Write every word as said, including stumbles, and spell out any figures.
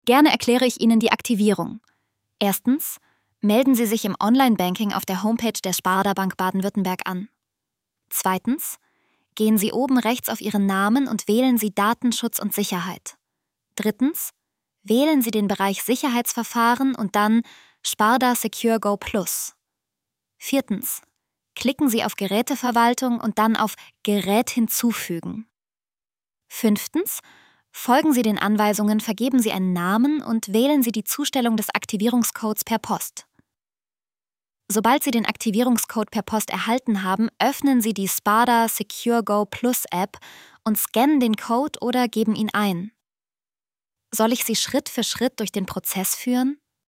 Gerne erkläre ich Ihnen die Aktivierung. Erstens, melden Sie sich im Online-Banking auf der Homepage der Sparda Bank Baden-Württemberg an. Zweitens, gehen Sie oben rechts auf Ihren Namen und wählen Sie Datenschutz und Sicherheit. Drittens, wählen Sie den Bereich Sicherheitsverfahren und dann Sparda Secure Go Plus. Viertens, klicken Sie auf Geräteverwaltung und dann auf Gerät hinzufügen. Fünftens, folgen Sie den Anweisungen, vergeben Sie einen Namen und wählen Sie die Zustellung des Aktivierungscodes per Post. Sobald Sie den Aktivierungscode per Post erhalten haben, öffnen Sie die Sparda Secure Go Plus App und scannen den Code oder geben ihn ein. Soll ich Sie Schritt für Schritt durch den Prozess führen?